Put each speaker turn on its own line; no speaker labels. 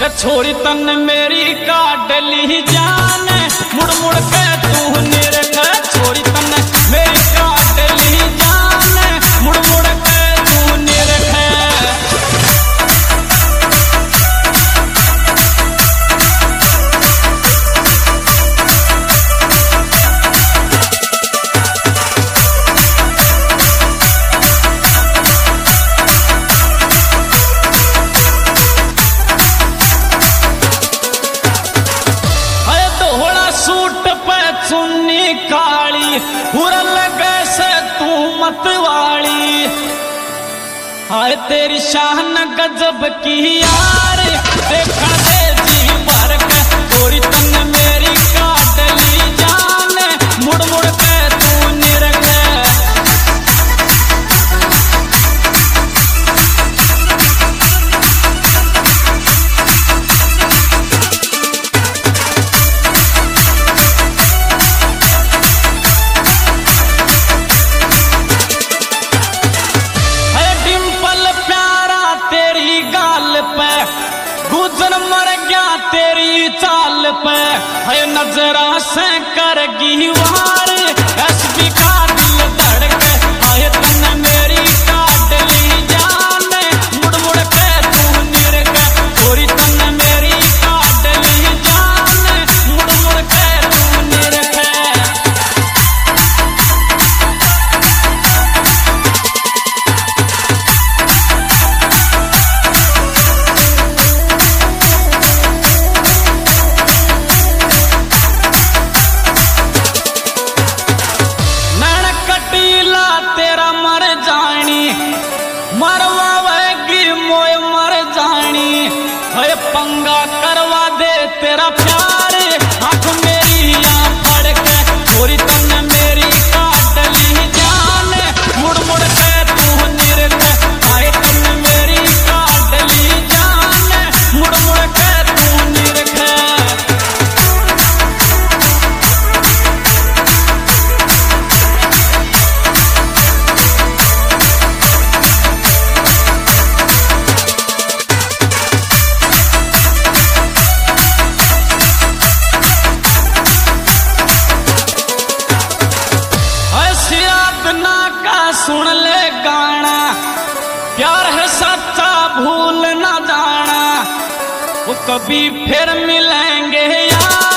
छोरी तन मेरी काट ली जान मुड़ मुड़ के तू निरख छोरी तन मेरी काट ली जान मुड़ मुड़ के तू निरख सूट पे चुन्नी काली हुरल कैसे तू मतवाली हाय तेरी शान गजब की यार देखा दे जी भर के गोरी तन मेरी काट ली जान मुड़ मुड़ के तू निरख गुजर मर गया तेरी चाल पे है नजरा से करगी वार एसपी का दिल धड़के है तन मेरी काट ली जान मुड़ मुड़ के तू निरख गोरी तन मेरी काट ली जान मुड़ मुड़ के तू निरख तेरा मर जानी मरवा वेगी मोय मर जानी है पंगा करवा दे तेरा प्यार आंख मेरी यहाँ पड़ के छोरी तन मेरी काट ली जान मुड़ मुड़ के तू निरख आए तन मेरी काट ली जान मुड़ मुड़ के तू निरख सुन ले गाना प्यार है सच्चा भूल ना जाना वो कभी फिर मिलेंगे यार।